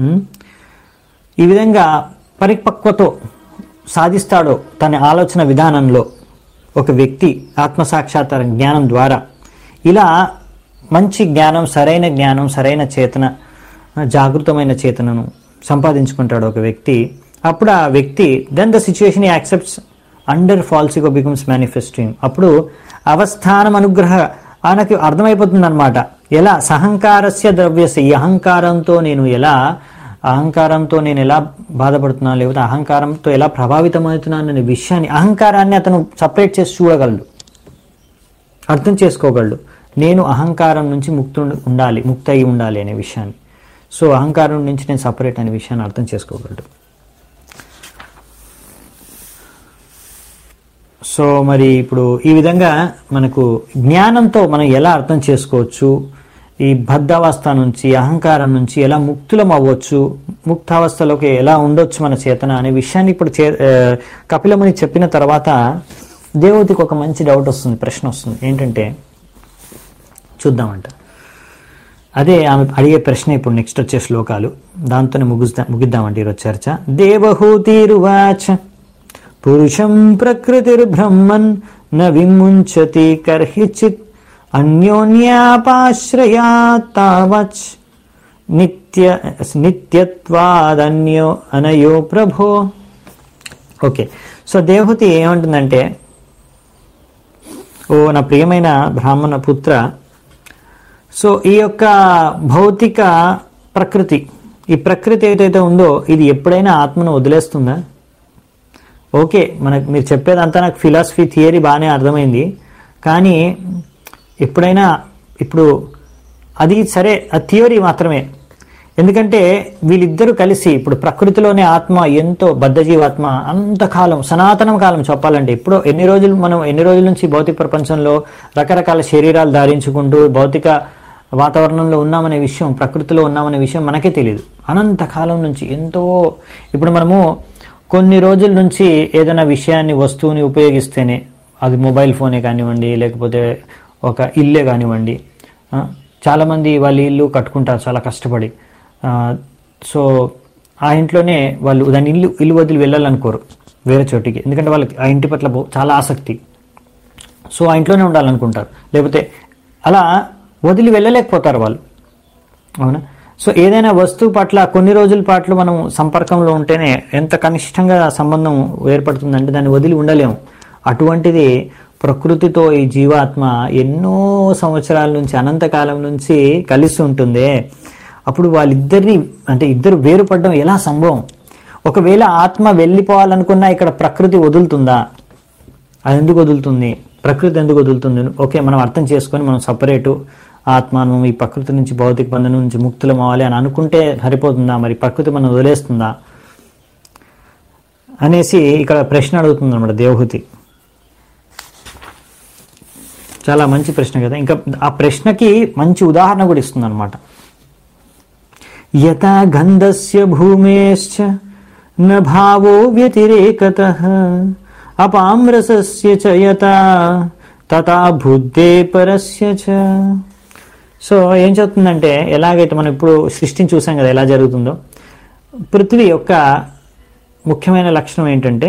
ఈ విధంగా పరిపక్వతో సాధిస్తాడో తన ఆలోచన విధానంలో, ఒక వ్యక్తి ఆత్మసాక్షాత్కార జ్ఞానం ద్వారా ఇలా మంచి జ్ఞానం, సరైన జ్ఞానం, సరైన చేతన, జాగృతమైన చేతనను సంపాదించుకుంటాడు ఒక వ్యక్తి. అప్పుడు ఆ వ్యక్తి దెన్ ద సిచ్యువేషన్ ఈ accepts under false ego becomes manifesting. అప్పుడు అవస్థానం అనుగ్రహ ఆయనకు అర్థమైపోతుంది అనమాట. ఎలా సహంకారస్య ద్రవ్యస్య, ఈ అహంకారంతో నేను ఎలా అహంకారంతో నేను ఎలా బాధపడుతున్నాను, లేకపోతే అహంకారంతో ఎలా ప్రభావితమవుతున్నాను అనే విషయాన్ని, అహంకారాన్ని అతను సపరేట్ చేసి చూడగలడు, అర్థం చేసుకోగలడు. నేను అహంకారం నుంచి ముక్తు ఉండాలి, ముక్త అయి ఉండాలి అనే విషయాన్ని. సో అహంకారం నుంచి నేను సపరేట్ అనే విషయాన్ని అర్థం చేసుకోగలడు. సో మరి ఇప్పుడు ఈ విధంగా మనకు జ్ఞానంతో మనం ఎలా అర్థం చేసుకోవచ్చు, ఈ బద్ధావస్థ నుంచి, అహంకారం నుంచి ఎలా ముక్తులం అవ్వచ్చు, ముక్తావస్థలోకి ఎలా ఉండొచ్చు మన చేతన అనే విషయాన్ని ఇప్పుడు చే కపిలముని చెప్పిన తర్వాత దేవతకి ఒక మంచి డౌట్ వస్తుంది, ప్రశ్న వస్తుంది. ఏంటంటే చూద్దామంట. అదే ఆమె అడిగే ప్రశ్న ఇప్పుడు నెక్స్ట్ వచ్చే శ్లోకాలు, దాంతోనే ముగిద్దా ముగిద్దామంటే ఈరోజు చర్చ. దేవహూతిరువాచ పురుషం ప్రకృతిర్బ్రహ్మన్ న విముంచతి కర్హిచిత్ అన్యోన్యాపాశ్రయాత్ తావచ్ నిత్య నిత్యత్వాదన్యో అనయో ప్రభో. ఓకే, సో దేవహూతి ఏమంటుందంటే, ఓ నా ప్రియమైన బ్రాహ్మణ పుత్ర, సో ఈ యొక్క భౌతిక ప్రకృతి, ఈ ప్రకృతి ఏదైతే ఉందో ఇది ఎప్పుడైనా ఆత్మను వదిలేస్తుందా? ఓకే, మనకు మీరు చెప్పేదంతా నాకు ఫిలాసఫీ థియరీ బాగానే అర్థమైంది, కానీ ఎప్పుడైనా ఇప్పుడు అది సరే ఆ థియరీ మాత్రమే. ఎందుకంటే వీళ్ళిద్దరూ కలిసి ఇప్పుడు ప్రకృతిలోని ఆత్మ ఎంతో బద్ధజీవాత్మ అంతకాలం సనాతనం కాలం చెప్పాలంటే ఇప్పుడు ఎన్ని రోజులు మనం ఎన్ని రోజుల నుంచి భౌతిక ప్రపంచంలో రకరకాల శరీరాలు ధారించుకుంటూ భౌతిక వాతావరణంలో ఉన్నామనే విషయం ప్రకృతిలో ఉన్నామనే విషయం మనకే తెలియదు. అనంతకాలం నుంచి ఎంతో ఇప్పుడు మనము కొన్ని రోజుల నుంచి ఏదైనా విషయాన్ని వస్తువుని ఉపయోగిస్తేనే అది మొబైల్ ఫోనే కానివ్వండి లేకపోతే ఒక ఇల్లే కానివ్వండి, చాలామంది వాళ్ళ ఇల్లు కట్టుకుంటారు చాలా కష్టపడి. సో ఆ ఇంట్లోనే వాళ్ళు దాని ఇల్లు ఇల్లు వదిలి వెళ్ళాలనుకోరు వేరే చోటికి, ఎందుకంటే వాళ్ళకి ఆ ఇంటి పట్ల చాలా ఆసక్తి. సో ఆ ఇంట్లోనే ఉండాలనుకుంటారు, లేకపోతే అలా వదిలి వెళ్ళలేకపోతారు వాళ్ళు, అవునా. సో ఏదైనా వస్తువు పట్ల కొన్ని రోజుల పాటు మనం సంపర్కంలో ఉంటేనే ఎంత కనిష్టంగా సంబంధం ఏర్పడుతుందంటే దాన్ని వదిలి ఉండలేము. అటువంటిది ప్రకృతితో ఈ జీవాత్మ ఎన్నో సంవత్సరాల నుంచి అనంతకాలం నుంచి కలిసి ఉంటుంది. అప్పుడు వాళ్ళిద్దరిని అంటే ఇద్దరు వేరుపడడం ఎలా సంభవం? ఒకవేళ ఆత్మ వెళ్ళిపోవాలనుకున్నా ఇక్కడ ప్రకృతి వదులుతుందా? అది ఎందుకు వదులుతుంది? ప్రకృతి ఎందుకు వదులుతుంది? ఓకే, మనం అర్థం చేసుకొని మనం సపరేటు ఆత్మ మనం ఈ ప్రకృతి నుంచి భౌతిక బంధనం నుంచి ముక్తులం అవ్వాలి అని అనుకుంటే సరిపోతుందా? మరి ప్రకృతి మనం వదిలేస్తుందా అనేసి ఇక్కడ ప్రశ్న అడుగుతుంది అన్నమాట దేవహూతి. చాలా మంచి ప్రశ్న కదా. ఇంకా ఆ ప్రశ్నకి మంచి ఉదాహరణ కూడా ఇస్తుంది అనమాట. యథా గంధస్య భూమేశ్చ న భావో వ్యతిరేకతః అపామ్రసస్య చ యథా తథా బుద్ధే పరస్య చ. సో ఏం చెప్తుందంటే, ఎలాగైతే మనం ఇప్పుడు సృష్టిని చూసాం కదా ఎలా జరుగుతుందో, పృథ్వీ యొక్క ముఖ్యమైన లక్షణం ఏంటంటే,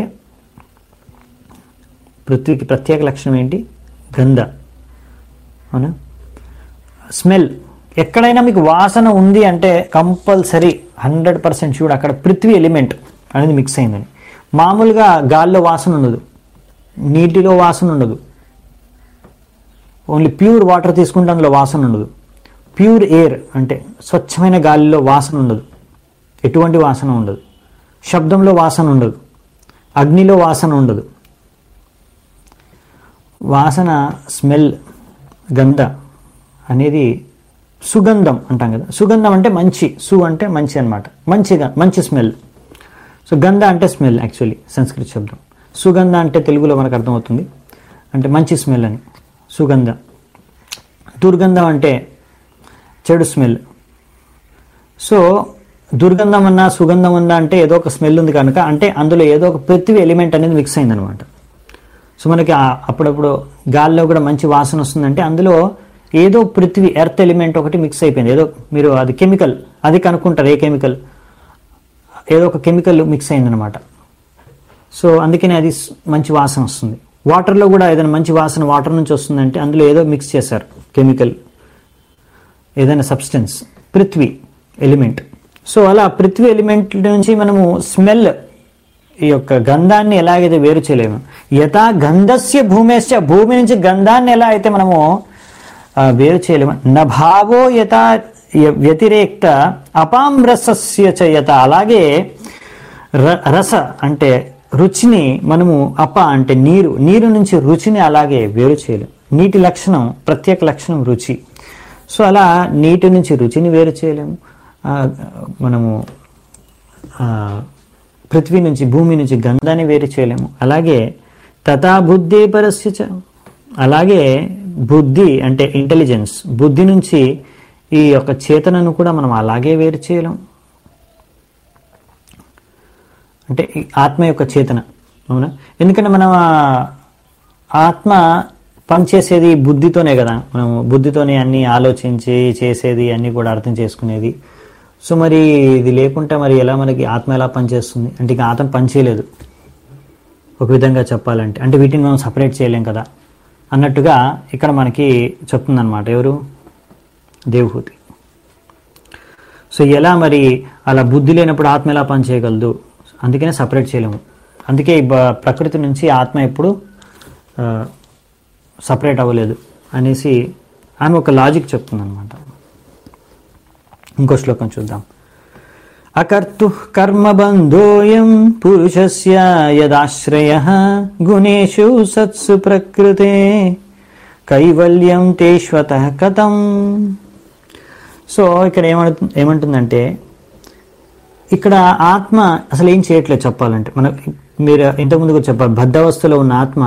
పృథ్వీకి ప్రత్యేక లక్షణం ఏంటి? గంధ, అవునా. స్మెల్. ఎక్కడైనా మీకు వాసన ఉంది అంటే కంపల్సరీ హండ్రెడ్ పర్సెంట్ చూడు అక్కడ పృథ్వీ ఎలిమెంట్ అనేది మిక్స్ అయిందని. మామూలుగా గాల్లో వాసన ఉండదు, నీటిలో వాసన ఉండదు, ఓన్లీ ప్యూర్ వాటర్ తీసుకుంటే అందులో వాసన ఉండదు. ప్యూర్ ఎయిర్ అంటే స్వచ్ఛమైన గాలిలో వాసన ఉండదు, ఎటువంటి వాసన ఉండదు. శబ్దంలో వాసన ఉండదు, అగ్నిలో వాసన ఉండదు. వాసన, స్మెల్, గంధ అనేది సుగంధం అంటాం కదా. సుగంధం అంటే మంచి, సు అంటే మంచి అనమాట, మంచిగా మంచి స్మెల్. సో గంధ అంటే స్మెల్ యాక్చువల్లీ సంస్కృత శబ్దం. సుగంధ అంటే తెలుగులో మనకు అర్థమవుతుంది అంటే మంచి స్మెల్ అని. సుగంధ. దుర్గంధం అంటే చెడు స్మెల్. సో దుర్గంధం అన్నా సుగంధం ఉందా అంటే ఏదో ఒక స్మెల్ ఉంది కనుక, అంటే అందులో ఏదో ఒక పృథ్వీ ఎలిమెంట్ అనేది మిక్స్ అయిందనమాట. సో మనకి అప్పుడప్పుడు గాల్లో కూడా మంచి వాసన వస్తుందంటే అందులో ఏదో పృథ్వీ ఎర్త్ ఎలిమెంట్ ఒకటి మిక్స్ అయిపోయింది. ఏదో మీరు అది కెమికల్ అది కనుక్కుంటారు, ఏ కెమికల్, ఏదో ఒక కెమికల్ మిక్స్ అయిందనమాట. సో అందుకని అది మంచి వాసన వస్తుంది. వాటర్లో కూడా ఏదైనా మంచి వాసన వాటర్ నుంచి వస్తుందంటే అందులో ఏదో మిక్స్ చేశారు కెమికల్, ఏదైనా సబ్స్టెన్స్, పృథ్వీ ఎలిమెంట్. సో అలా పృథ్వీ ఎలిమెంట్ నుంచి మనము స్మెల్, ఈ యొక్క గంధాన్ని ఎలాగైతే వేరు చేయలేము, యథా గంధస్య భూమేశ్చ, భూమి నుంచి గంధాన్ని ఎలా అయితే మనము వేరు చేయలేము, నభావో యథా వ్యతిరేక్త అపామ్రసస్య చ యథా, అలాగే రస అంటే రుచిని మనము, అప అంటే నీరు, నీరు నుంచి రుచిని అలాగే వేరు చేయలేము. నీటి లక్షణం, ప్రత్యేక లక్షణం రుచి. సో అలా నీటి నుంచి రుచిని వేరు చేయలేము. మనము పృథ్వీ నుంచి భూమి నుంచి గంధాన్ని వేరు చేయలేము. అలాగే తథా బుద్ధి పరస్య చ, అలాగే బుద్ధి అంటే ఇంటెలిజెన్స్, బుద్ధి నుంచి ఈ యొక్క చేతనను కూడా మనం అలాగే వేరు చేయలేము. అంటే ఆత్మ యొక్క చేతన, అవునా. ఎందుకంటే మనం ఆత్మ పనిచేసేది బుద్ధితోనే కదా, మనం బుద్ధితోనే అన్ని ఆలోచించి చేసేది అన్నీ కూడా అర్థం చేసుకునేది. సో మరి ఇది లేకుంటే మరి ఎలా మనకి ఆత్మ ఎలా పనిచేస్తుంది అంటే ఇక ఆత్మ పనిచేయలేదు ఒక విధంగా చెప్పాలంటే. అంటే వీటిని మనం సపరేట్ చేయలేం కదా అన్నట్టుగా ఇక్కడ మనకి చెప్తుంది అనమాట. ఎవరు? దేవహూతి. సో ఎలా మరి అలా బుద్ధి లేనప్పుడు ఆత్మ ఎలా పనిచేయగలదు? అందుకనే సపరేట్ చేయలేము. అందుకే ప్రకృతి నుంచి ఆత్మ ఎప్పుడు సపరేట్ అవ్వలేదు అనేసి ఆమె ఒక లాజిక్ చెప్తుంది అనమాట. ఇంకో శ్లోకం చూద్దాం. అకర్తు కర్మబంధోయం పురుషస్య యదాశ్రయః గుణేషు సత్సు ప్రకృతే కైవల్యం తేష్వతః కథం. సో ఇక్కడ ఏమంటు ఏమంటుందంటే ఇక్కడ ఆత్మ అసలు ఏం చేయట్లేదు చెప్పాలంటే. మన మీరు ఇంతకుముందు కూడా చెప్పాలి, బద్ధావస్థలో ఉన్న ఆత్మ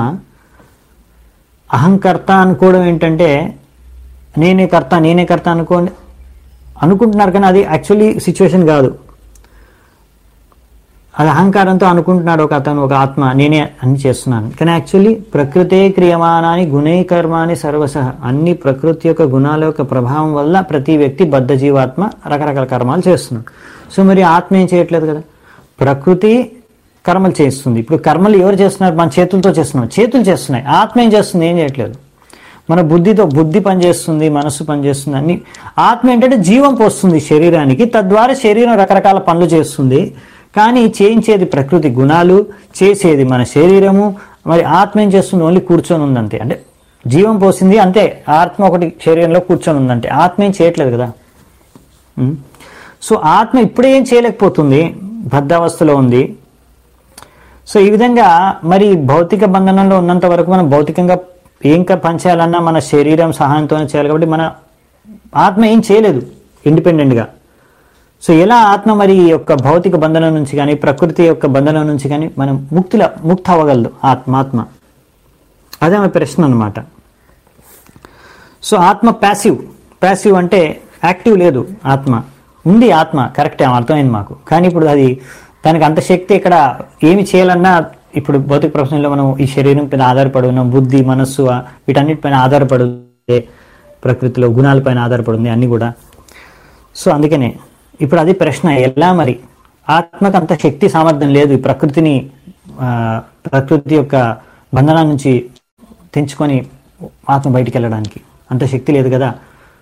అహంకర్త అనుకోవడం ఏంటంటే నేనే కర్త నేనే కర్త అనుకోండి అనుకుంటున్నారు, కానీ అది యాక్చువల్లీ సిచ్యువేషన్ కాదు. అది అహంకారంతో అనుకుంటున్నాడు ఒక అతను, ఒక ఆత్మ నేనే అన్ని చేస్తున్నాను, కానీ యాక్చువల్లీ ప్రకృతే క్రియమానాన్ని గుణే కర్మాని సర్వసహ, అన్ని ప్రకృతి యొక్క గుణాల యొక్క ప్రభావం వల్ల ప్రతి వ్యక్తి బద్ధ జీవాత్మ రకరకాల కర్మాలు చేస్తున్నాడు. సో మరి ఆత్మ ఏం చేయట్లేదు కదా, ప్రకృతి కర్మలు చేస్తుంది. ఇప్పుడు కర్మలు ఎవరు చేస్తున్నారు? మన చేతులతో చేస్తున్నాం, చేతులు చేస్తున్నాయి. ఆత్మ ఏం చేస్తుంది? ఏం చేయట్లేదు. మన బుద్ధితో, బుద్ధి పనిచేస్తుంది, మనస్సు పనిచేస్తుంది, అన్ని. ఆత్మ ఏంటంటే జీవం పోస్తుంది శరీరానికి, తద్వారా శరీరం రకరకాల పనులు చేస్తుంది. కానీ చేయించేది ప్రకృతి గుణాలు, చేసేది మన శరీరము. మరి ఆత్మ ఏం చేస్తుంది? ఓన్లీ కూర్చొని ఉందంతే. అంటే జీవం పోసింది అంతే, ఆత్మ ఒకటి శరీరంలో కూర్చొని ఉందంటే. ఆత్మ ఏం చేయట్లేదు కదా. సో ఆత్మ ఇప్పుడే ఏం చేయలేకపోతుంది, బద్ధావస్థలో ఉంది. సో ఈ విధంగా మరి భౌతిక బంధనంలో ఉన్నంత వరకు మనం భౌతికంగా ఏం పని చేయాలన్నా మన శరీరం సహాయంతోనే చేయాలి. కాబట్టి మన ఆత్మ ఏం చేయలేదు ఇండిపెండెంట్గా. సో ఎలా ఆత్మ మరి యొక్క భౌతిక బంధనం నుంచి కానీ ప్రకృతి యొక్క బంధనం నుంచి కానీ మనం ముక్తిల ముక్త అవ్వగలదు ఆత్మ ఆత్మ అదే ఆమె ప్రశ్న అనమాట. సో ఆత్మ ప్యాసివ్, ప్యాసివ్ అంటే యాక్టివ్ లేదు. ఆత్మ ఉంది, ఆత్మ కరెక్టే, అర్థమైంది మాకు. కానీ ఇప్పుడు అది దానికి అంత శక్తి ఇక్కడ ఏమి చేయాలన్నా ఇప్పుడు భౌతిక ప్రపంచంలో మనం ఈ శరీరం పైన ఆధారపడి ఉన్నాం, బుద్ధి మనస్సు వీటన్నిటిపైన ఆధారపడుతుంది, ప్రకృతిలో గుణాలపైన ఆధారపడింది అన్ని కూడా. సో అందుకనే ఇప్పుడు అది ప్రశ్న, ఎలా మరి ఆత్మకు అంత శక్తి సామర్థ్యం లేదు ఈ ప్రకృతిని ప్రకృతి యొక్క బంధనాల నుంచి తెంచుకొని ఆత్మ బయటికి వెళ్ళడానికి అంత శక్తి లేదు కదా.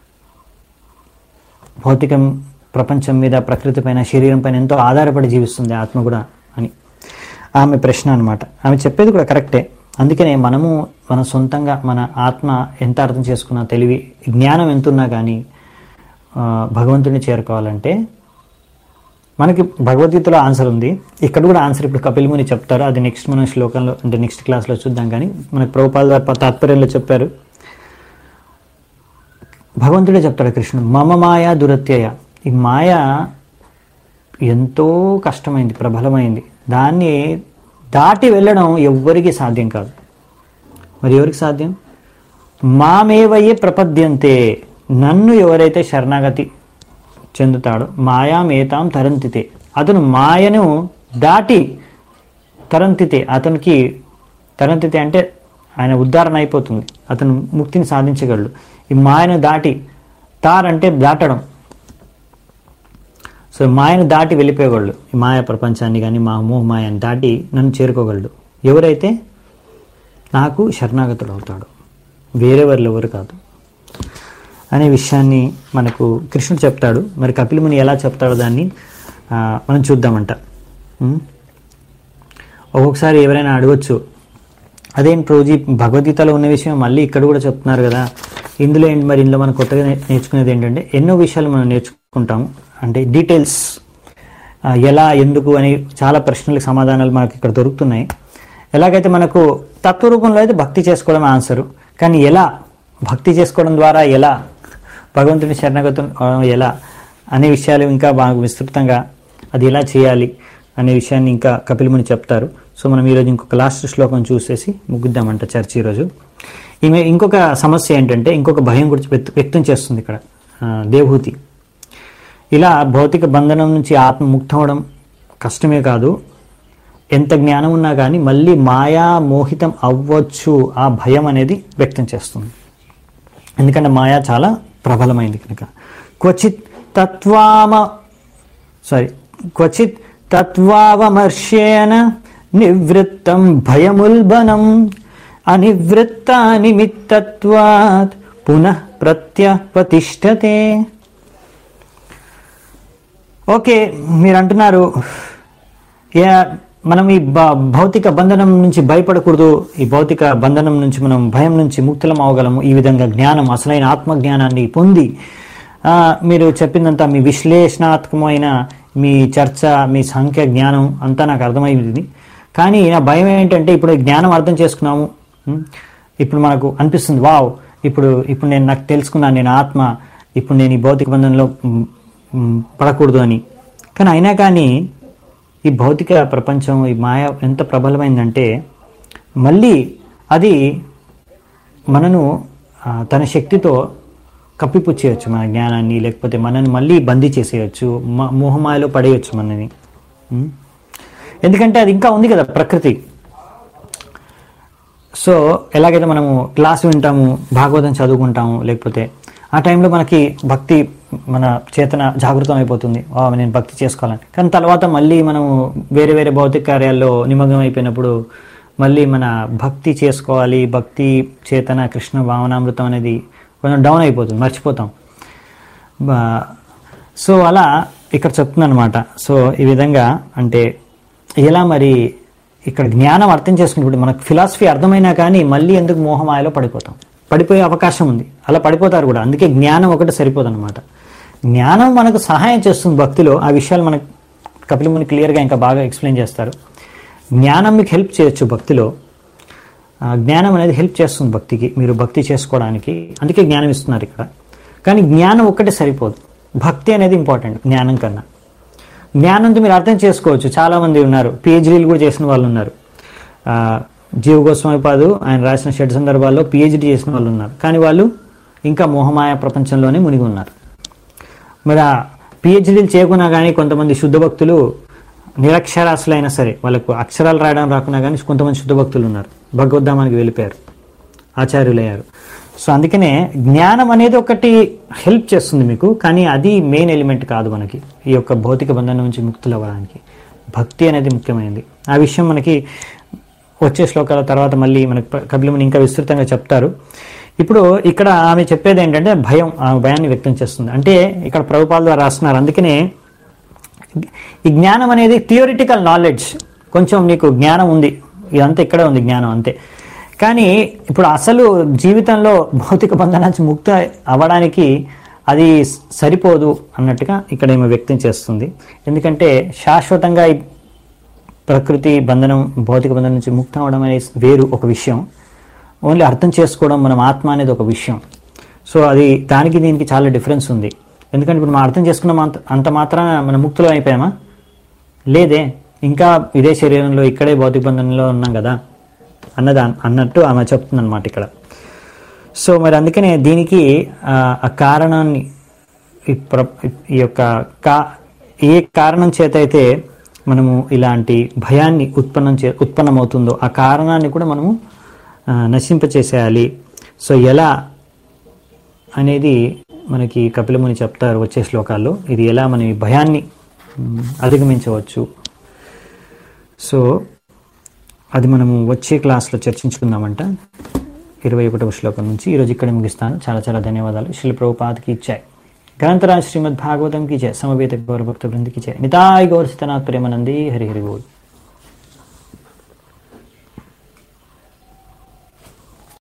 భౌతికం ప్రపంచం మీద, ప్రకృతి పైన, శరీరం పైన ఎంతో ఆధారపడి జీవిస్తుంది ఆత్మ కూడా అని ఆమె ప్రశ్న అనమాట. ఆమె చెప్పేది కూడా కరెక్టే. అందుకనే మనము మన సొంతంగా మన ఆత్మ ఎంత అర్థం చేసుకున్నా, తెలివి జ్ఞానం ఎంతున్నా కానీ భగవంతుడిని చేరుకోవాలంటే మనకి భగవద్గీతలో ఆన్సర్ ఉంది, ఇక్కడ కూడా ఆన్సర్ ఇప్పుడు కపిల్ ముని చెప్తారు. అది నెక్స్ట్ మన శ్లోకంలో అంటే నెక్స్ట్ క్లాస్లో చూద్దాం. కానీ మనకి ప్రభుపాద తాత్పర్యంలో చెప్పారు, భగవంతుడే చెప్తాడు కృష్ణుడు, మమ మాయా దురత్యయ. ఈ మాయ ఎంతో కష్టమైంది, ప్రబలమైంది, దాన్ని దాటి వెళ్ళడం ఎవ్వరికి సాధ్యం కాదు. మరి ఎవరికి సాధ్యం? మామేవయే ప్రపద్యంతే, నన్ను ఎవరైతే శరణాగతి చెందుతాడో మాయామేతాం తరంతితే, అతను మాయను దాటి తరంతితే, అతనికి తరంతితే అంటే ఆయన ఉద్ధారణ అయిపోతుంది, అతను ముక్తిని సాధించగలడు. ఈ మాయను దాటి, తార్ అంటే దాటడం, సో మాయను దాటి వెళ్ళిపోయగలడు. ఈ మాయ ప్రపంచాన్ని కానీ మా మోహ మాయను దాటి నన్ను చేరుకోగలడు ఎవరైతే నాకు శరణాగతుడు అవుతాడు, వేరే వాళ్ళు ఎవరు కాదు అనే విషయాన్ని మనకు కృష్ణుడు చెప్తాడు. మరి కపిల్ ముని ఎలా చెప్తాడో దాన్ని మనం చూద్దామంట. ఒక్కొక్కసారి ఎవరైనా అడగొచ్చు, అదేం ప్రోజీ భగవద్గీతలో ఉన్న విషయం మళ్ళీ ఇక్కడ కూడా చెప్తున్నారు కదా, ఇందులో ఏంటి మరి, ఇందులో మనం కొత్తగా నేర్చుకునేది ఏంటంటే ఎన్నో విషయాలు మనం నేర్చుకుంటాము, అంటే డీటెయిల్స్ ఎలా ఎందుకు అని చాలా ప్రశ్నలకు సమాధానాలు మనకు ఇక్కడ దొరుకుతున్నాయి. ఎలాగైతే మనకు తత్వరూపంలో అయితే భక్తి చేసుకోవడం ఆన్సరు, కానీ ఎలా భక్తి చేసుకోవడం ద్వారా ఎలా భగవంతుని శరణాగతం ఎలా అనే విషయాలు ఇంకా బాగా విస్తృతంగా అది ఎలా చేయాలి అనే విషయాన్ని ఇంకా కపిల్ ముని చెప్తారు. సో మనం ఈరోజు ఇంకొక లాస్ట్ శ్లోకం చూసేసి ముగిద్దామంట చర్చ ఈరోజు. ఈమె ఇంకొక సమస్య ఏంటంటే ఇంకొక భయం గురించి వ్యక్తం చేస్తుంది ఇక్కడ దేవహూతి. ఇలా భౌతిక బంధనం నుంచి ఆత్మ ముక్తం అవడం కష్టమే కాదు, ఎంత జ్ఞానం ఉన్నా కానీ మళ్ళీ మాయా మోహితం అవ్వచ్చు, ఆ భయం అనేది వ్యక్తం చేస్తుంది. ఎందుకంటే మాయా చాలా ప్రబలమైంది కనుక. క్వచిత్ తత్వామ సారీ క్వచిత్ తత్వావమర్శేన నివృత్తం భయముల్బనం అనివృత్త నిమిత్తత్వాత్ పునః ప్రత్యపతిష్టతే. ఓకే, మీరు అంటున్నారు మనం ఈ భౌతిక బంధనం నుంచి భయపడకూడదు, ఈ భౌతిక బంధనం నుంచి మనం భయం నుంచి ముక్తులం అవ్వగలము ఈ విధంగా జ్ఞానం, అసలైన ఆత్మజ్ఞానాన్ని పొంది. మీరు చెప్పిందంతా మీ విశ్లేషణాత్మకమైన మీ చర్చ, మీ సంఖ్య జ్ఞానం అంతా నాకు అర్థమైంది. కానీ నా భయం ఏంటంటే ఇప్పుడు జ్ఞానం అర్థం చేసుకున్నాము, ఇప్పుడు మనకు అనిపిస్తుంది వావ్, ఇప్పుడు ఇప్పుడు నేను నాకు తెలుసుకున్నాను, నేను ఆత్మ, ఇప్పుడు నేను ఈ భౌతిక బంధంలో మ్, మ్, పడకూడదు అని. కానీ అయినా కానీ ఈ భౌతిక ప్రపంచం, ఈ మాయ ఎంత ప్రబలమైందంటే మళ్ళీ అది మనను ఆ, తన శక్తితో కప్పిపుచ్చేయచ్చు మన జ్ఞానాన్ని, లేకపోతే మనని మళ్ళీ బందీ చేసేయచ్చు, మ- మోహమాయలో పడేయచ్చు మనని. ఉం? ఎందుకంటే అది ఇంకా ఉంది కదా ప్రకృతి. సో ఎలాగైతే మనము క్లాస్ వింటాము, భాగవతం చదువుకుంటాము, లేకపోతే ఆ టైంలో మనకి భక్తి, మన చేతన జాగృతం అయిపోతుంది, "ఆ, నేను భక్తి చేసుకోవాలని." కానీ తర్వాత మళ్ళీ మనము వేరే వేరే భౌతిక కార్యాల్లో నిమగ్నం అయిపోయినప్పుడు మళ్ళీ మన భక్తి చేసుకోవాలి, భక్తి చేతన కృష్ణ భావనామృతం అనేది కొంచెం డౌన్ అయిపోతుంది, మర్చిపోతాం. బా- సో అలా ఇక్కడ చెప్తున్నాను అనమాట. సో ఈ విధంగా అంటే ఎలా మరి ఇక్కడ జ్ఞానం అర్థం చేసుకున్నప్పుడు మనకు ఫిలాసఫీ అర్థమైనా కానీ మళ్ళీ ఎందుకు మోహమాయలో పడిపోతాం, పడిపోయే అవకాశం ఉంది, అలా పడిపోతారు కూడా. అందుకే జ్ఞానం ఒకటి సరిపోదు అనమాట. జ్ఞానం మనకు సహాయం చేస్తుంది భక్తిలో. ఆ విషయాలు మనకు కపిల ముని క్లియర్గా ఇంకా బాగా ఎక్స్ప్లెయిన్ చేస్తారు. జ్ఞానం మీకు హెల్ప్ చేయొచ్చు భక్తిలో. ఆ జ్ఞానం అనేది హెల్ప్ చేస్తుంది భక్తికి, మీరు భక్తి చేసుకోవడానికి. అందుకే జ్ఞానం ఇస్తున్నారు ఇక్కడ. కానీ జ్ఞానం ఒక్కటే సరిపోదు, భక్తి అనేది ఇంపార్టెంట్ జ్ఞానం కన్నా. జ్ఞానంతో మీరు అర్థం చేసుకోవచ్చు. చాలామంది ఉన్నారు, పిహెచ్డీలు కూడా చేసిన వాళ్ళు ఉన్నారు. ఆ, జీవ గోస్వామిపాదు ఆయన రాసిన షడ్ సందర్భాల్లో పిహెచ్డీ చేసిన వాళ్ళు ఉన్నారు. కానీ వాళ్ళు ఇంకా మోహమాయ ప్రపంచంలోనే మునిగి ఉన్నారు. మరి ఆ పిహెచ్డీలు చేయకున్నా కానీ కొంతమంది శుద్ధ భక్తులు నిరక్షరాస్యులైనా సరే, వాళ్ళకు అక్షరాలు రాయడం రాకున్నా కానీ కొంతమంది శుద్ధ భక్తులు ఉన్నారు, భగవద్ధామానికి వెళ్ళిపోయారు, ఆచార్యులయ్యారు. సో అందుకనే జ్ఞానం అనేది ఒకటి హెల్ప్ చేస్తుంది మీకు, కానీ అది మెయిన్ ఎలిమెంట్ కాదు మనకి ఈ యొక్క భౌతిక బంధనం నుంచి ముక్తులు అవ్వడానికి. భక్తి అనేది ముఖ్యమైనది. ఆ విషయం మనకి వచ్చే శ్లోకాల తర్వాత మళ్ళీ మనకి కపిల ముని ఇంకా విస్తృతంగా చెప్తారు. ఇప్పుడు ఇక్కడ ఆమె చెప్పేది ఏంటంటే భయం, ఆ భయాన్ని వ్యక్తం చేస్తుంది. అంటే ఇక్కడ ప్రభుపాల ద్వారా రాస్తున్నారు. అందుకనే ఈ జ్ఞానం అనేది థియోరిటికల్ నాలెడ్జ్, కొంచెం నీకు జ్ఞానం ఉంది, ఇదంతా ఇక్కడే ఉంది జ్ఞానం అంతే. కానీ ఇప్పుడు అసలు జీవితంలో భౌతిక బంధన నుంచి ముక్తి అవ్వడానికి అది సరిపోదు అన్నట్టుగా ఇక్కడ ఏమో వ్యక్తం చేస్తుంది. ఎందుకంటే శాశ్వతంగా ఈ ప్రకృతి బంధనం, భౌతిక బంధనం నుంచి ముక్తి అవ్వడం అనేది వేరు ఒక విషయం, ఓన్లీ అర్థం చేసుకోవడం మనం ఆత్మ అనేది ఒక విషయం. సో అది దానికి దీనికి చాలా డిఫరెన్స్ ఉంది. ఎందుకంటే ఇప్పుడు మనం అర్థం చేసుకున్నాం అంత అంత మాత్రాన మనం ముక్తులు అయిపోయామా? లేదే, ఇంకా ఇదే శరీరంలో ఇక్కడే భౌతిక బంధనంలో ఉన్నాం కదా అన్నదా అన్నట్టు ఆమె చెప్తుంది అనమాట ఇక్కడ. సో మరి అందుకనే దీనికి ఆ కారణాన్ని, ఈ ప్ర ఈ యొక్క కా ఏ కారణం చేత అయితే మనము ఇలాంటి భయాన్ని ఉత్పన్నం చే ఉత్పన్నమవుతుందో ఆ కారణాన్ని కూడా మనము నశింపచేసేయాలి. సో ఎలా అనేది మనకి కపిల ముని చెప్తారు వచ్చే శ్లోకాల్లో. ఇది ఎలా మనం ఈ భయాన్ని అధిగమించవచ్చు, సో అది మనము వచ్చే క్లాస్లో చర్చించుకుందామంట. ఇరవై ఒకటవ శ్లోకం నుంచి ఈరోజు ఇక్కడ ముగిస్తాను. చాలా చాలా ధన్యవాదాలు. శ్రీ ప్రభుపాదకి జై. గ్రంథరాజ్ శ్రీమద్ భాగవతం की जय. समवेत गौर भक्त वृंद की जय. निताय गौर सितनाथ प्रेमानंदी. हरि हरि बोल.